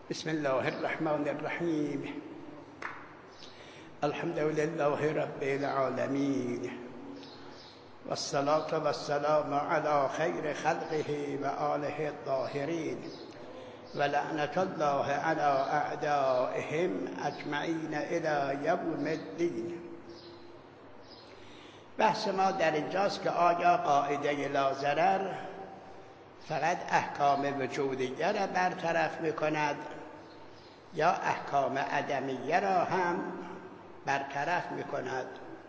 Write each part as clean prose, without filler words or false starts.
بسم الله الرحمن الرحیم. الحمد لله رب العالمین والصلاة والسلام على خیر خلقه و آله الطاهرین و لعنة الله على اعدائهم اجمعین الی یوم الدین. بحث ما در اینجاست که آیا قاعده لا ضرر فقط احکام وجودیه را برطرف میکند یا احکام عدمیه را هم برطرف میکند.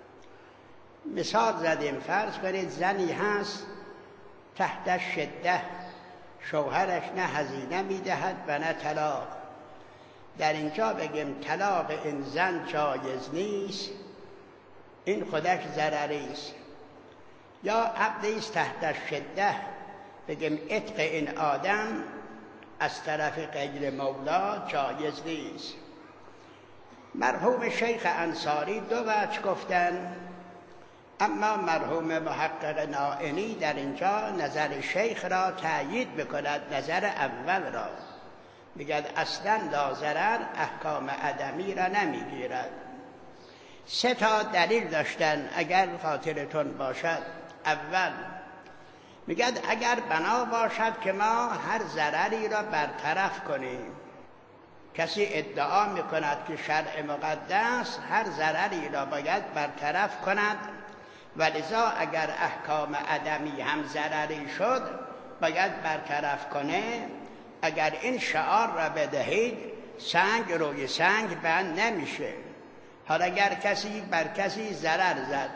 مثال زدیم، فرض کنید زنی هست تحت شده، شوهرش نه هزینه میدهد و نه طلاق. در اینجا بگیم طلاق این زن جایز نیست، این خودش ضرری است. یا عبدی است تحت شده، بگیم عتق این آدم از طرف غیر مولا جایز نیست. مرحوم شیخ انصاری دو وجه گفتن، اما مرحوم محقق نائینی در اینجا نظر شیخ را تأیید میکند، نظر اول را. میگد اصلا لا ضرر احکام عدمی را نمیگیرد. سه تا دلیل داشتن اگر خاطرتون باشد. اول میگد اگر بنا باشد که ما هر ضرری را برطرف کنیم، کسی ادعا میکند که شرع مقدس هر ضرری را باید برطرف کند، ولذا اگر احکام عدمی هم ضرری شد باید برطرف کنه. اگر این شعار را بدهید سنگ روی سنگ بند نمیشه. حالا اگر کسی بر کسی ضرر زد،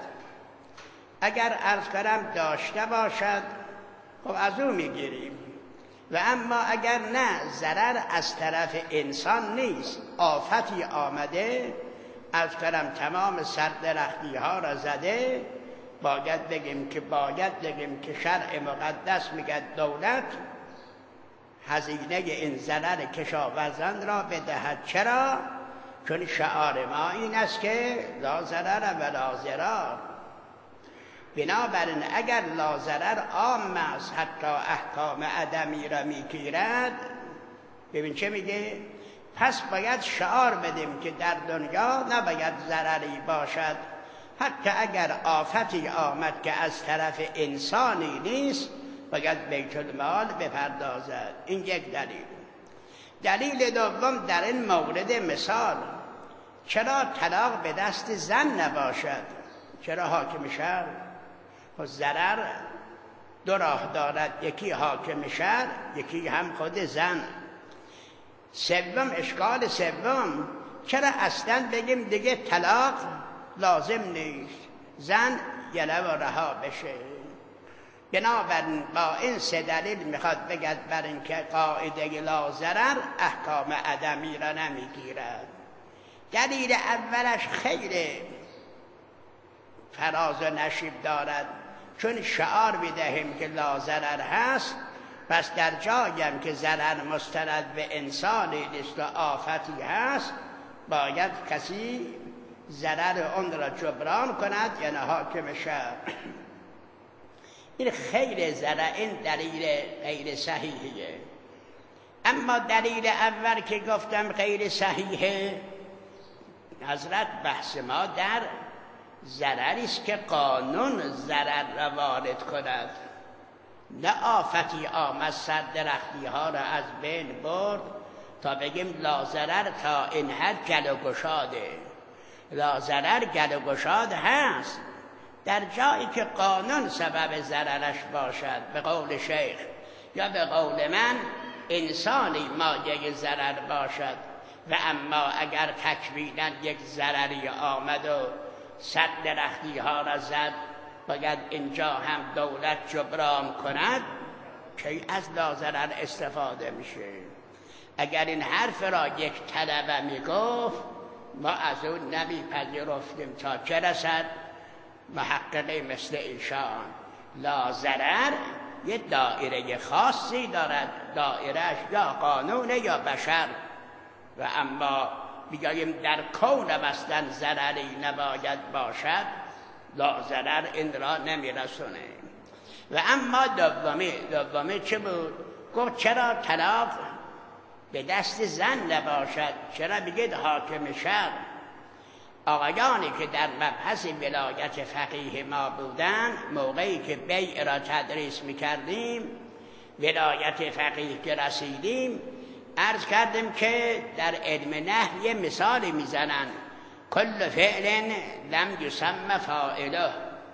اگر عرض کنم داشته باشد خب از او میگیریم، و اما اگر نه ضرر از طرف انسان نیست، آفتی آمده از کنم تمام سردرختی ها را زده، باید بگیم که شرع مقدس میگه دولت هزینه این ضرر کشاورزان را بدهد. چرا؟ چون شعار ما این است که لا ضرر و لا ضرار. بنابراین اگر لا ضرر عام است، حتی احکام عدمی را میگیرد، ببین چه میگه؟ پس باید شعار بدیم که در دنیا نباید ضرری باشد، حتی اگر آفتی آمد که از طرف انسانی نیست باید بیت المال بپردازد. این یک دلیل. دلیل دوم در این مورد مثال، چرا طلاق به دست زن نباشد؟ چرا حاکم شهر؟ و ضرر دو راه دارد، یکی حاکم شهر، یکی هم خود زن. سوم، اشکال سوم، چرا اصلا بگیم دیگه طلاق لازم نیست، زن یله و رها بشه؟ بنابراین با این سه دلیل میخواد بگد بر اینکه قاعده لا ضرر احکام عدمی را نمیگیرد. دلیل اولش خیلی فراز و نشیب دارد، چون شعار میدهیم که لا ضرر هست، پس در جایم که ضرر مستند به انسانی نیست و آفتی هست، باید کسی ضرر اون را جبران کند، یعنی حاکم شهر. این خیلی ضرر، این دلیل غیر صحیحیه. اما دلیل اول که گفتم غیر صحیحه، حضرت بحث ما در ضرری است که قانون ضرر را وارد کند، نه آفتی آمد سردرختی ها را از بین برد تا بگیم لا ضرر تا این حد گل و گشاده. لا ضرر گل و گشاد هست در جایی که قانون سبب ضررش باشد، به قول شیخ، یا به قول من انسانی مایه ضرر باشد. و اما اگر تکویناً یک ضرری آمد و صد درختی ها را زد، باید اینجا هم دولت جبران کند، که از لا ضرر استفاده میشه. اگر این حرف را یک طلبه میگفت ما از اون نمیپذیرفتیم تا چه رسد محققی مثل ایشان. لا ضرر یه دایره خاصی دارد، دایرهش یا قانون یا بشر، و اما بگیم در کون اصلا ضرری نباید باشد، لا ضرر این را نمیرسونه. و اما دومی چه بود؟ گفت چرا طلاق به دست زن نباشد. چرا بگید حاکم شرع؟ آقایانی که در مبحث ولایت فقیه ما بودن، موقعی که بیع را تدریس میکردیم، ولایت فقیه که رسیدیم، عرض کردیم که در علم نحو یه مثالی میزنن: کل فعل لم یسمى فاعله.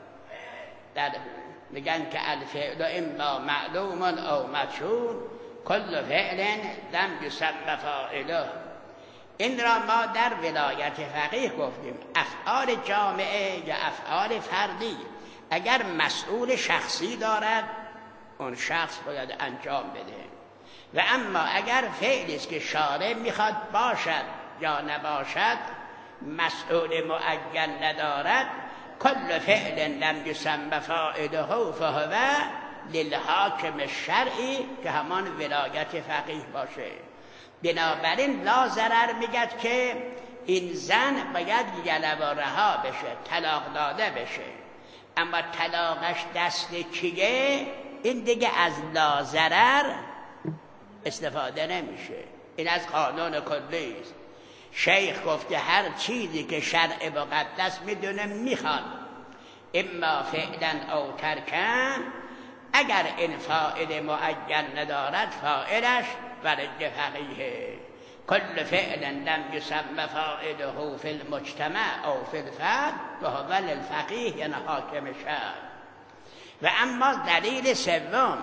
میگن که الفعل اما معلوم او مجهول، کل فعل لم یسمى فاعله. این را ما در ولایت فقیه گفتیم. افعال جامعه یا افعال فردی اگر مسئول شخصی دارد، اون شخص باید انجام بده. و اما اگر فعلی است که شارع میخواد باشد یا نباشد، مسئول معین ندارد، کل فعل لم یسمى فاعله فهو للحاکم الشرعی، که همان ولایت فقیه باشه. بنابراین لا ضرر میگد که این زن باید یلب و رها بشه، طلاق داده بشه. اما طلاقش دست کیه؟ این دیگه از لا ضرر استفاده نمیشه. این از قانون کلی است. شیخ گفته هر چیزی که شرع مقدس میدونه میخواد، اما فعلا او ترکن، اگر این فاعل معین ندارد، فاعلش ولد فقیه. کل فعل لم یسمى فاعله فی المجتمع او فی الفرد فهو للفقیه، یعنی حاکم شرع. و اما دلیل سوم،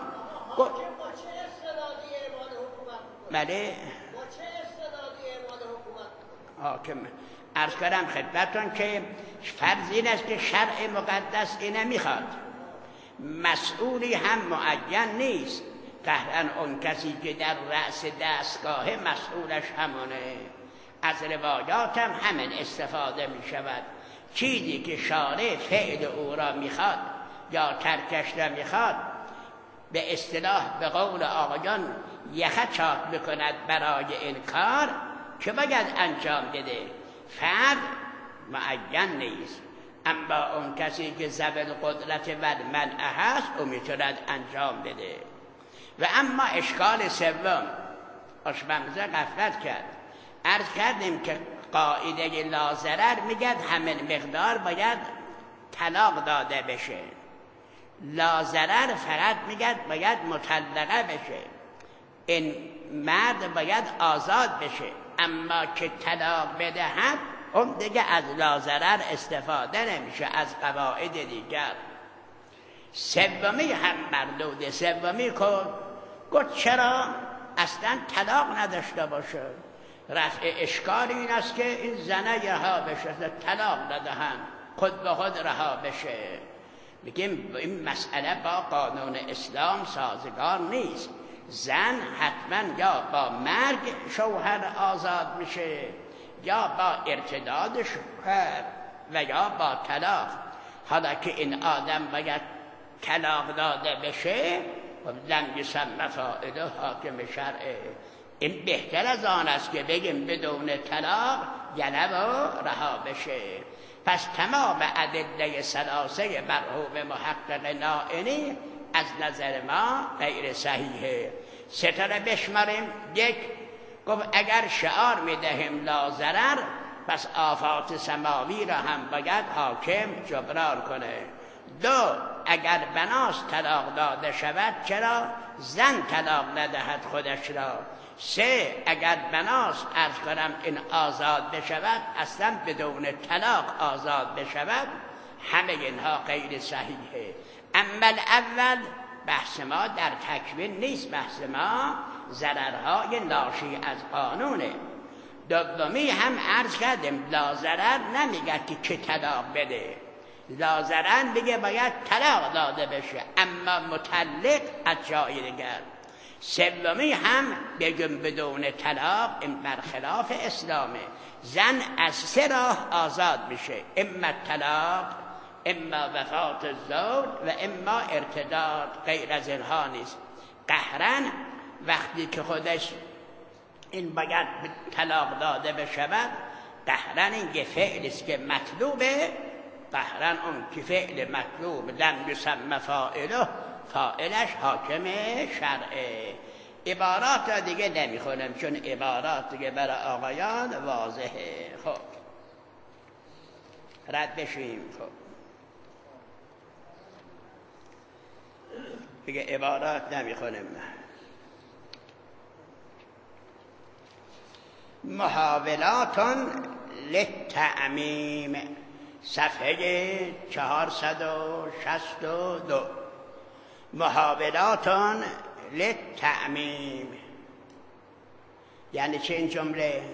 بله حاکم. عرض کردم خدمتتون که فرض این است که شرع مقدس اینه میخواد، مسئولی هم معین نیست. قهرن اون کسی که در رأس دستگاه مسئولش همونه. از روایات هم همین استفاده می شود. چیزی که شارع فعل او را میخواد یا ترکش را میخواد، به اصطلاح به قول آقایان یخه چاک بکند برای این کار که باید انجام بده. فرد معین نیست، اما اون کسی که ذوی القدرت و المنع هست او میتواند انجام بده. و اما اشکال سوم، آشپزی غفلت کرد. عرض کردیم که قاعده لا ضرر میگد همین مقدار باید طلاق داده بشه. لا ضرر فقط میگد باید مطلقه بشه، این مرد باید آزاد بشه. اما که طلاق بدهد، اون دیگه از لا ضرر استفاده نمیشه، از قواعد دیگر. سومی هم مردود. سومی گفت چرا اصلا طلاق نداشته باشه؟ رفع اشکال این است که این زنه رها بشه، طلاق ندهن، خود به خود رها بشه. میگیم این مسئله با قانون اسلام سازگار نیست. زن حتما یا با مرگ شوهر آزاد میشه، یا با ارتداد شوهر، و یا با طلاق. حالا که این آدم باید طلاق داده بشه، لم یسمى فاعله حاکم شرعه. این بهتر از آن است که بگیم بدون طلاق یلب و رها بشه. پس تمام ادله ثلاثه مرحوم محقق نائینی از نظر ما غیر صحیحه. ستاره بشماریم. یک، گفت اگر شعار میدهیم لا ضرر، پس آفات سماوی را هم باید حاکم جبران کنه. دو، اگر بناست طلاق داده شود، چرا زن طلاق ندهد خودش را؟ سه، اگر بناست عرض کنم این آزاد بشود، اصلا بدون طلاق آزاد بشود. همه اینها غیر صحیحه. اما اول بحث ما در تکوین نیست، بحث ما ضررهای ناشی از قانونه. دومی هم عرض کردیم لا ضرر نمیگه که طلاق بده، لا ضرر بگه باید طلاق داده بشه، اما مطلق از جای دیگر. سومی هم بگم بدون طلاق، این برخلاف اسلامه. زن از سه راه آزاد میشه، اما طلاق، اما وفات الزوج و اما ارتداد. غیر از اینها نیست. قهرن وقتی که خودش این باید طلاق داده بشود، قهرن این یه فعلی است که مطلوبه. قهرن اون که فعل مطلوب لم یسمى فاعله، فاعلش حاکم شرعه. عبارات را دیگه نمیخونم چون عبارات دیگه برای آقایان واضحه. خب رد بشیم. خب دیگه عبارات نمیخونم. محاولات للتعمیم، صفحه 462. محاولات للتعمیم یعنی چه این جمله؟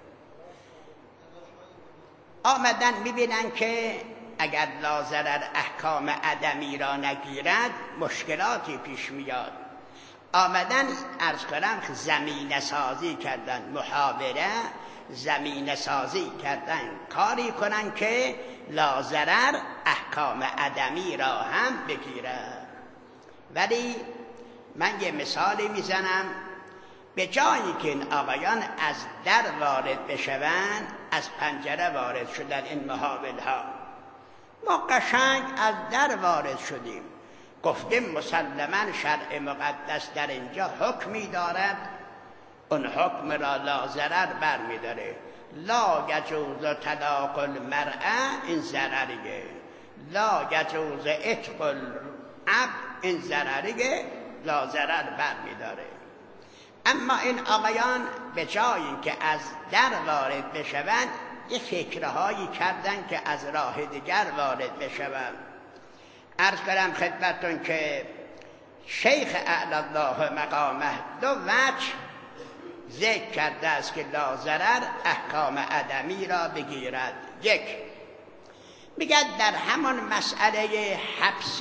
آمدن میبینن که اگر لا ضرر احکام عدمی را نگیرد مشکلاتی پیش میاد. آمدن عرض کنم زمینه سازی کردن، محاوره زمینه سازی کردن، کاری کنن که لا ضرر احکام عدمی را هم بگیرد. ولی من یه مثالی میزنم، به جایی که این آقایان از در وارد بشوند از پنجره وارد شدن این محاول ها. ما قشنگ از در وارد شدیم، گفتیم مسلما شرع مقدس در اینجا حکمی دارد، اون حکم را لا ضرر برمیداره. لا یجوز طلاق المرأة این ضرریه، لا یجوز عتق العبد این ضرریه، لا ضرر برمیداره. اما این آقایان به جای اینکه از در وارد بشوند یه فکرهایی کردن که از راه دیگر وارد بشوند. عرض کنم خدمتتون که شیخ اعلی الله مقامه دو وجه ذکر کرده است که لا ضرر احکام عدمی را بگیرد. یک، میگه در همان مسئله حبس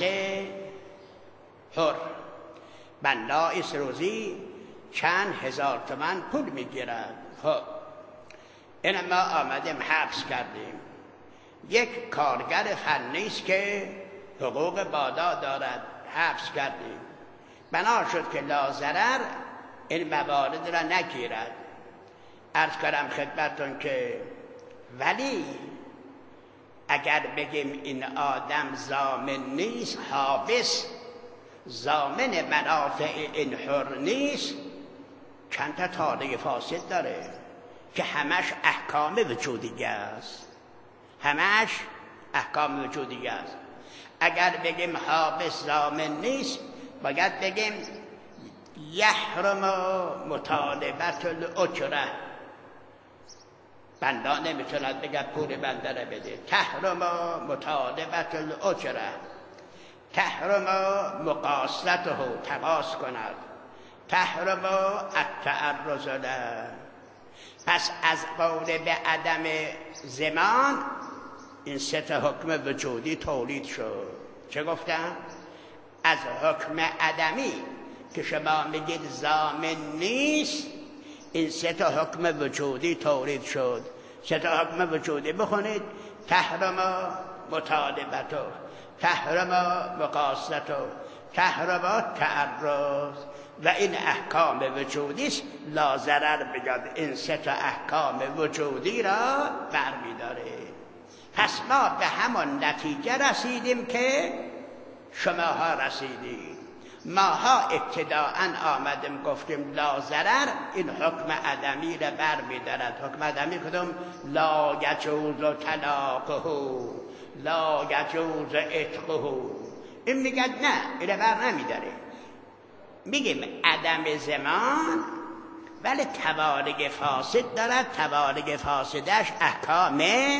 حر بنایس روزی چند هزار تومان پول میگیرد. خب این ما آمدیم حبس کردیم، یک کارگر فنی است که حقوق بادا دارد، حبس کردیم، بنا شد که لا ضرر این موارد را نگیرد. عرض کنم خدمتتون که ولی اگر بگیم این آدم ضامن نیست، حابس ضامن منافع این حر نیست، چند تا طالع فاسد داره که همش احکام وجودیه است، همش احکام وجودیه است. اگر بگیم حابس ضامن نیست باید بگیم یحرم مطالبت الاجره، بنده نمیتوند بگه پول بنده را بده. تحرم مطالبت الاجره، تحرم مقاصته تقاص کند، تحرم التعرض له. پس از قول به عدم زمان این سه تا حکم وجودی تولید شد. چه گفتم؟ از حکم عدمی که شما میگید ضامن نیست، این سه تا حکم وجودی تولید شد. سه تا حکم وجودی بخونید: تحرم مطالبته، تحرم مقاصته، تحرم تعرض. و این احکام وجودی است، لا ضرر بگد این سه تا احکام وجودی را برمیداره. پس ما به همان نتیجه رسیدیم که شماها رسیدید. ماها ابتداءً آمدیم گفتیم لا ضرر این حکم عدمی را برمیدارد. حکم عدمی کدوم؟ لا یجوز طلاقه، لا یجوز عتقه. این میگه نه، این بر نمیداره. میگیم عدم زمان ولی توارق فاسد دارد، توارق فاسدش احکام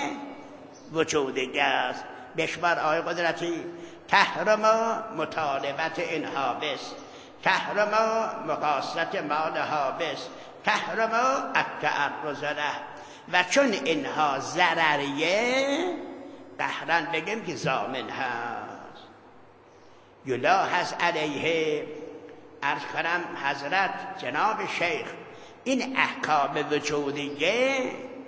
وجودی است. بشمار آی قدرتی: تحرم مطالبت این حابس، تحرم مقاصد مال حابس، تحرم التعرض له. و چون اینها ضرریه قهرن بگیم که ضامن هست. یلاحظ علیه، عرض کنم حضرت جناب شیخ، این احکام وجودیه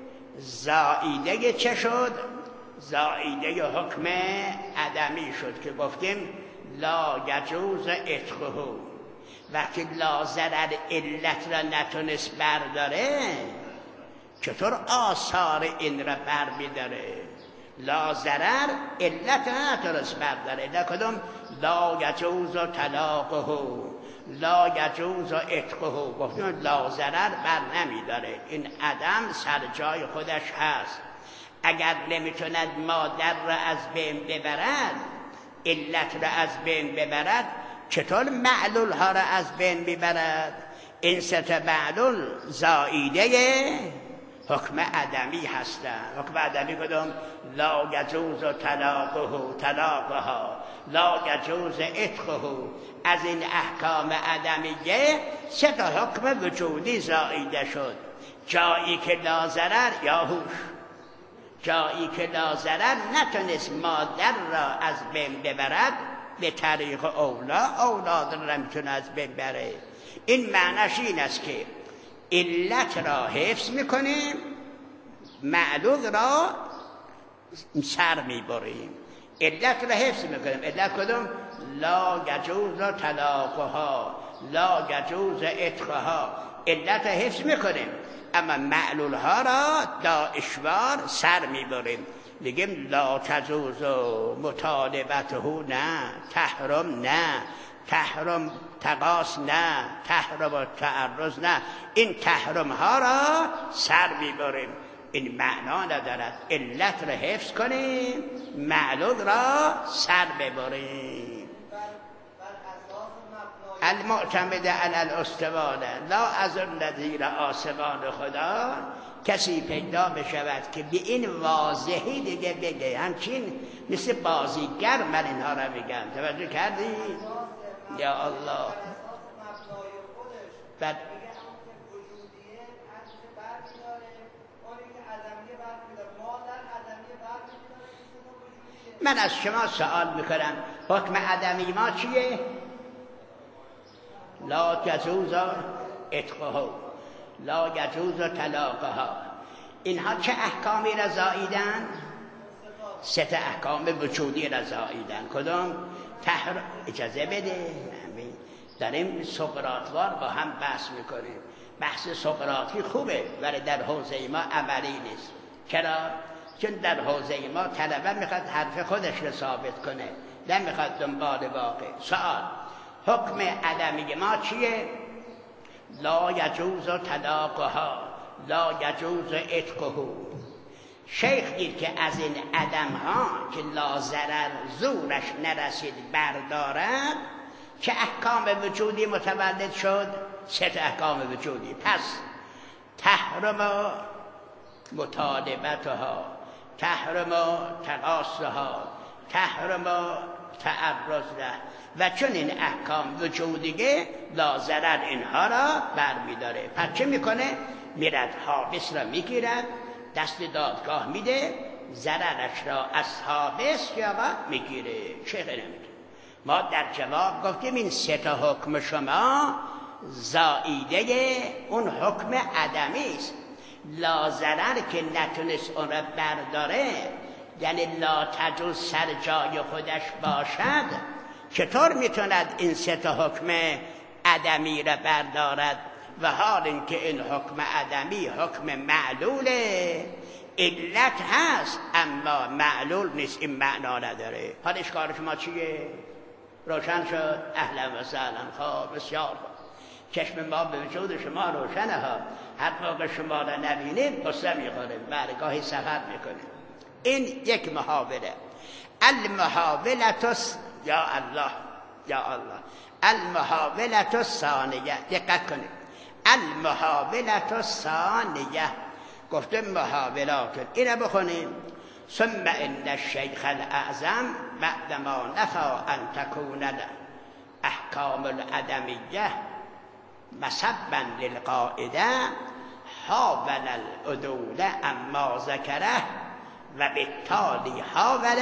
زائیده چه شد؟ زائیده حکم عدمی شد که گفتیم لا یجوز عتقه. وقتی لا ضرر علت را نتونست برداره چطور آثار این را برمیداره؟ لا ضرر علت را نتونست برداره. در کدوم؟ لا یجوز طلاقه، لا یجوز عتقه، گفتیم لا ضرر بر نمیداره، این عدم سر جای خودش هست. اگر نمیتوند مادر را از بین ببرد، علت را از بین ببرد، چطور معلول ها را از بین ببرد؟ این سه معلول زائیده حکم عدمی هستند. حکم عدمی کدوم؟ لا یجوز طلاقها، لا یجوز عتقه. از این احکام عدمیه سه تا حکم وجودی زائیده شد. جایی که لا ضرر یا هوش، جایی که لا ضرر نتونست مادر را از بین ببرد، به طریق اولاد را میتونه از بین بره. این معنیش این است که علت را حفظ میکنیم، معلول را سر میبریم. علت را حفظ میکنیم. علت کدوم؟ لا یجوز طلاقها، لا یجوز عتقها. علت را حفظ میکنیم، اما معلول ها را داعشوار سر میبریم. میگیم لا تجوز مطالبته، نه تحرم، نه تحرم تقاس، نه تحرم تعرض، نه، این تحرم ها را سر میبریم. این معنا ندارد. علت را حفظ کنیم، معلول را سر ببریم. المعتمد علی الاستوان لا از نظیر آسمان خدا کسی پیدا بشود که به این واضحی دیگه بگه. همچین مثل بازیگر من اینها را میگم. توجه کردی؟ یا الله. بعد من از شما سوال میکنم، حکم عدمی ما چیه؟ لا یجوز عتقه، لا یجوز طلاقها. اینها چه احکامی را زائیدن؟ سه تا احکام وجودی را زائیدن. کدام؟ اجازه بده، داریم سقراطوار با هم بحث میکنیم. بحث سقراطی خوبه ولی در حوزه ما عملی نیست. چرا؟ چون در حوزه ما طلبه میخواد حرف خودش رو ثابت کنه، نمیخواد دنبال واقع. سوال، حکم عدمی ما چیه؟ لا یجوز طلاقها، لا یجوز عتقه. شیخ دید که از این عدم ها که لا ضرر زورش نرسید بردارد، چه احکام وجودی متولد شد؟ سه احکام وجودی. پس تحرم مطالبتها، تحرم تقاصها، تحرم تعرض له. و چون این احکام وجودیه لا ضرر اینها را برمیداره. پس چه میکنه؟ میرد حابس را میگیرد، دست دادگاه میده، ضررش را از حابس یا میگیره. شیخ نمیده. ما در جواب گفتیم این سه تا حکم شما زائیده اون حکم عدمی است. لا ضرر که نتونست اون را برداره، یعنی لا تجوز سر جای خودش باشد، چطور میتوند این سه تا حکم عدمی را بردارد؟ و حال اینکه این حکم عدمی حکم معلوله، علت هست اما معلول نیست. این معنا نداره. حال اشکال شما چیه؟ روشن شد؟ اهلا و سهلا. خب بسیار خوب. چشم ما به وجود شما روشنه ها. هر موقع شما را نبینید قصه میخوریم، برگاهی سفر میکنیم. این یک محاوله. المحاولت یا الله، یا الله. المحاولت الثانیه، دقت کنید. المحاولت الثانیه، گفته محاولات. اینو بخونیم. ثم ان الشیخ الاعظم بعدما نفى ان تكون احکام العدمیه مسبا للقاعده حاول العدول اما ذکره و بالتالي حاول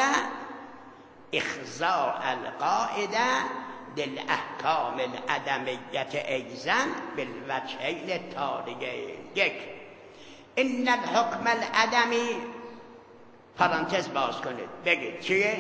اخضاع القاعده للاحکام العدمیه ایضا بالوجهین التالیین. یک، ان الحکم العدمی، پرانتز باز کنید بگید چیه؟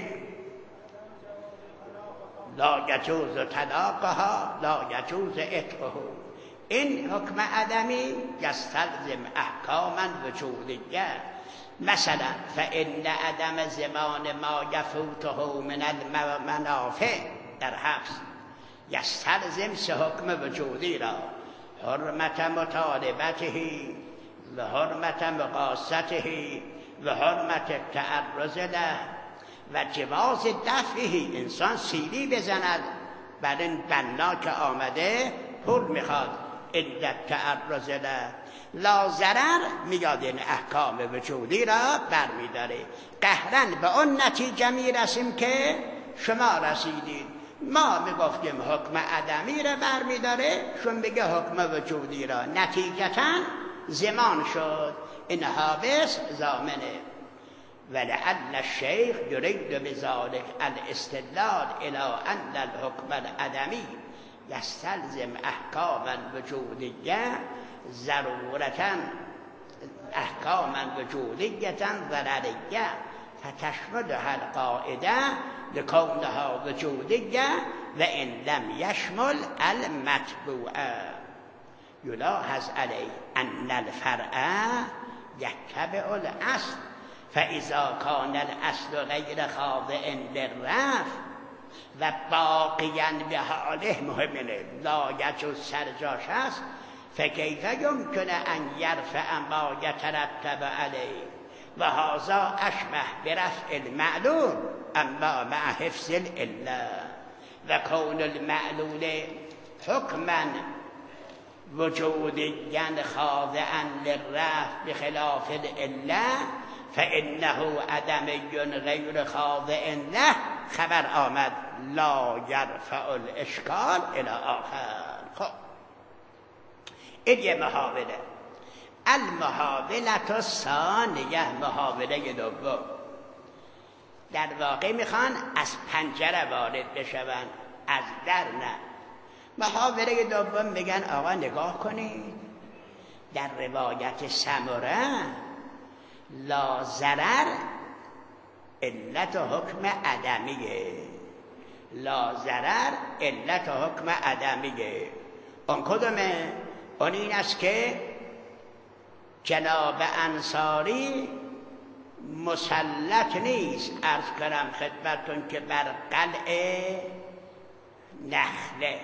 لا یجوز طلاقها، لا یجوز عتقه. این حکم عدمی یستلزم احکاما وجودیه. مثلا فان عدم زمان ما یفوته من المنافع در حبس یستلزم سه حکم وجودی را: حرمت مطالبته و حرمت مقاصته و حرمت تعرض له و جواز دفعه. انسان سیلی بزند بر این بنا که آمده پول میخواد، علت تعرض له. لا ضرر میاد این احکام وجودی را برمیداره. قهرن به اون نتیجه میرسیم که شما رسیدید. ما میگفتیم حکم عدمی را برمیداره، شون بگه حکم وجودی را. نتیجتا زمان شد. این حابس ضامنه. ولعل الشیخ یرید بذلک الاستدلال الى ان الحکم العدمی یستلزم احکاما وجودیه ضرورتا احکاما وجودیه ضرریه فتشملها القاعده لکونها وجودیه و ان لم یشمل المتبوعه. یلاحظ علیه ان الفرع یتبع الاصل فاذا کان الاصل غیر خاضع للرفع و باقیا به حاله، مهمه لا یجوز سرجاش هست، فکیف یمکن ان یرفع ما یترتب علیه و هذا اشبه برفع المعلول اما مع حفظ العله و کون المعلول حکما وجودیا خاضعا للرفع بخلاف العله فانه عدمی غیر خاضع له. خبر آمد لا یرفع الاشکال الی آخر. خب این یه محاوله. المحاولة الثانیه، محاوله دوم. در واقع میخوان از پنجره وارد بشوند، از در نه. محاوله دوم میگن آقا نگاه کنید، در روایت سمره لا ضرر علت حکم عدمیه. لا ضرر علت حکم عدمیه. اون کدومه؟ اون این است که جناب انصاری مسلط نیست، عرض کنم خدمتون که بر قلع نخله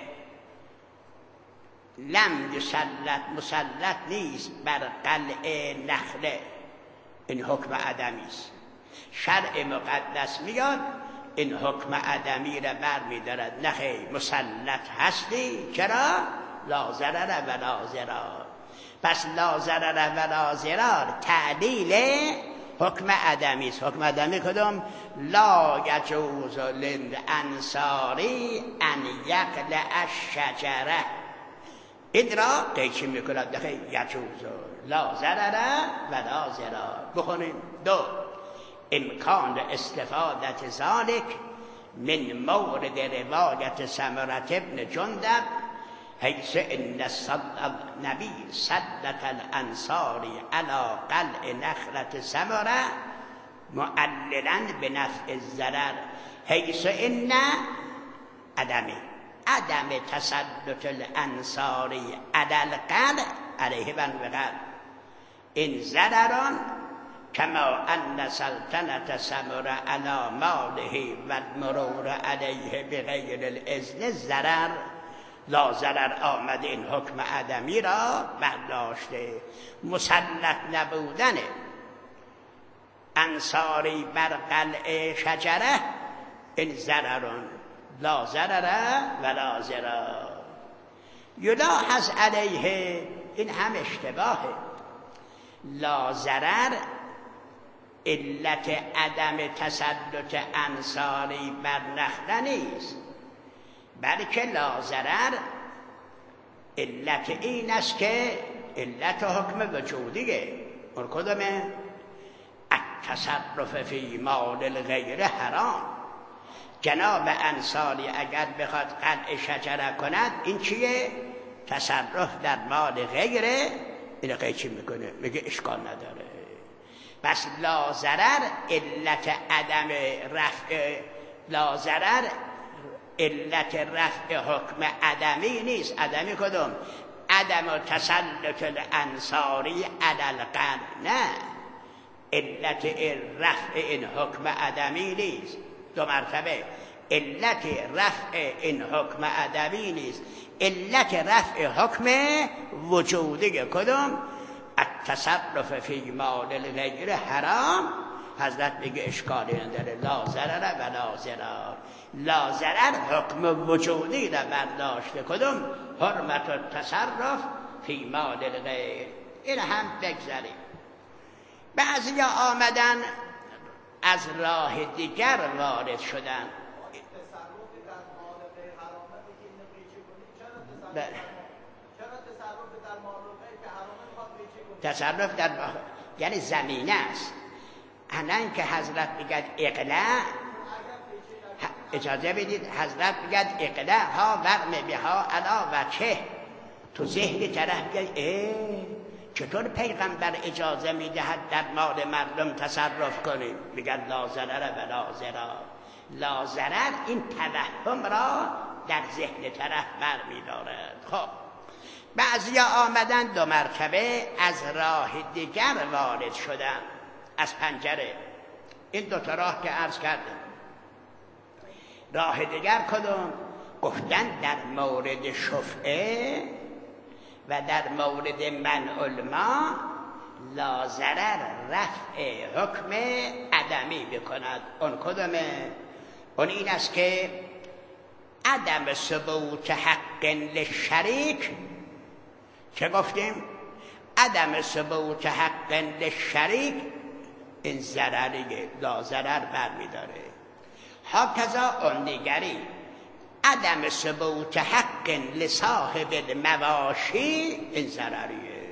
لم یسلط، مسلط نیست بر قلع نخله. این حکم عدمی است. شرع مقدس میاد این حکم عدمی را بر میدارد. نخیر، مسلط هستی. چرا؟ لا ضرر و لا ضرار. پس لا ضرر و لا ضرار تعلیل حکم عدمی است. حکم عدمی کدوم؟ لا یجوز للانصاری ان یقلع الشجره. این را قیچی میکند. نخیر، یجوز لا ضرر و لا ضرار. بخونیم. دو، امکان استفادت ذالک من مورد روایت سمرة ابن جندب حیث ان النبی سلط الانصاری علی قلع نخلة سمرة معللا بنفع الضرر حیث ان عدم تسلط الانصاری علی القلع علیه بنوقل این ضرران کما ان سلطنت سمرة علی ماله و المرور علیه بغیر الاذن ضرر. لا ضرر آمده این حکم عدمی را برداشته. مسلط نبودن انصاری بر قلع شجره این ضررون. لا ضرر و لا ضرار. یلاحظ علیه، این هم اشتباهه. لا ضرر علت عدم تسلط انصاری بر نخله نیست، بلکه لا ضرر علت این است که علت حکم وجودیه. اون کدومه؟ التصرف فی مال الغیر حرام. جناب انصاری اگر بخواد قلع شجره کند، این چیه؟ تصرف در مال غیره. این قیچی میکنه، میگه اشکال نداره. پس لا ضرر علت عدم رفع، لا ضرر علت رفع حکم عدمی نیست. عدمی کدوم؟ عدم تسلط الانصاری علی القلع. نه، علت رفع این حکم عدمی نیست. دو مرتبه علت رفع این حکم ادبی نیست، علت رفع حکم وجودی کدوم؟ التصرف فی مال الغیر حرام. حضرت میگه اشکالی نداره، لا ضرر و لا ضرار. لا ضرر حکم وجودی را برداشته، کدوم؟ حرمت التصرف فی مال الغیر. این هم بگذاریم. بعضی آمدن از راه دیگر وارد شدن. تصرف در یعنی زمینه است. الان که حضرت میگه اقلاع، اجازه بدید، حضرت میگه اقلاع ها ورم بها علا و چه، تو ذهن طرف میگه چطور پیغمبر اجازه میدهد در مال مردم تصرف کنیم؟ میگن لا ضرر و لا ضرار. لا ضرر این توهم را در ذهن طرف برمی‌دارد. خب بعضیا آمدن دو مرتبه از راه دیگر وارد شدن، از پنجره. این دو تا راه که عرض کردم. راه دیگر کدوم؟ گفتن در مورد شفعه و در مورد منع الماء لا ضرر رفع حکم عدمی بکند. اون کدومه؟ اون این است که عدم ثبوت حق للشریک. چه گفتیم؟ عدم ثبوت حق للشریک این ضرریه، لا ضرر برمیداره. هاکذا اون دیگری عدم ثبوت حق لصاحب المواشی این ضرریه.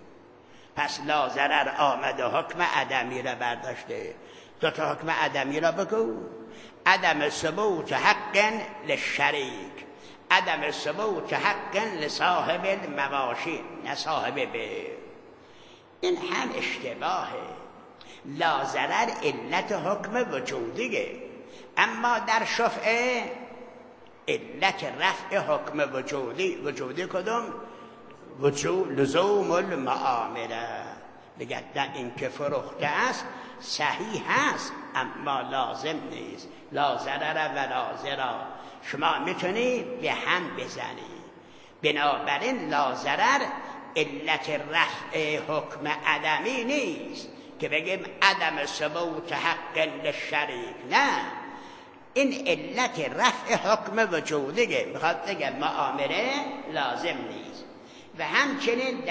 پس لا ضرر آمده حکم عدمی را برداشته. دو تا حکم عدمی را بگو. عدم ثبوت حق للشریک، عدم ثبوت حق لصاحب المواشی، نه صاحب به. این هم اشتباهه. لا ضرر علت حکم وجودیه، اما در شفعه علت رفع حکم وجودی کدوم؟ وجود لزوم المعامله. بگه نه این که فروخته است صحیح هست اما لازم نیست. لا ضرر و لا ضرار. شما میتونی به هم بزنی. بنابراین لا ضرر علت رفع حکم عدمی نیست که بگیم عدم ثبوت حق للشریک. نه، این علت رفع حکم وجودیه. میخواد بگه معامله لازم نیست. و همچنین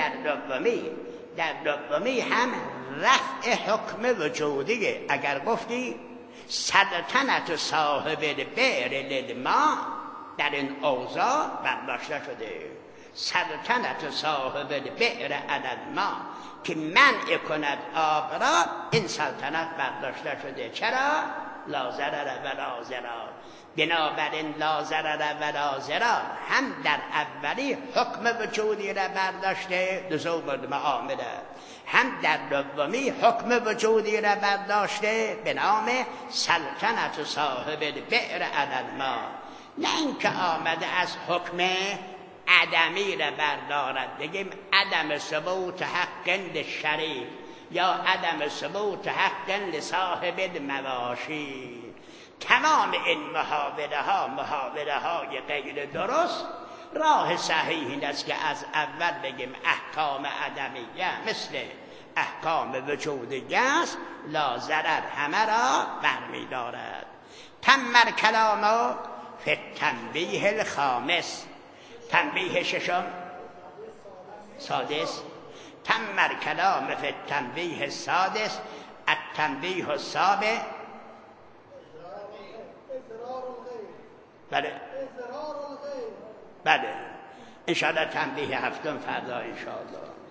در دومی هم رفع حکم وجودیه. اگر گفتی سلطنت صاحب البئر للماء، در این اوضاع برداشته شده. سلطنت صاحب البئر علی الماء که منع کند آب را، این سلطنت برداشته شده. چرا؟ لا ضرر و لا ضرار. بنابراین لا ضرر و لا ضرار هم در اولی حکم وجودی را برداشته، لزوم المعامله، هم در دومی حکم وجودی را برداشته به نام سلطنت صاحب البئر علی الماء. نه اینکه آمده از حکم عدمی را بردارد، بگیم عدم ثبوت حق للشریک یا عدم ثبوت حق لصاحب المواشی. تمام این محاوره های غیر درست. راه صحیح این است که از اول بگیم احکام عدمیه مثل احکام وجودیه است، لا ضرر همه را برمی‌دارد. تم کلام فی التنبیه الخامس. تنبیه ششم سادس. تم کلام فی التنبیه السادس. التنبیه السابع بله انشاءالله تنبیه هفتم فردا انشاءالله.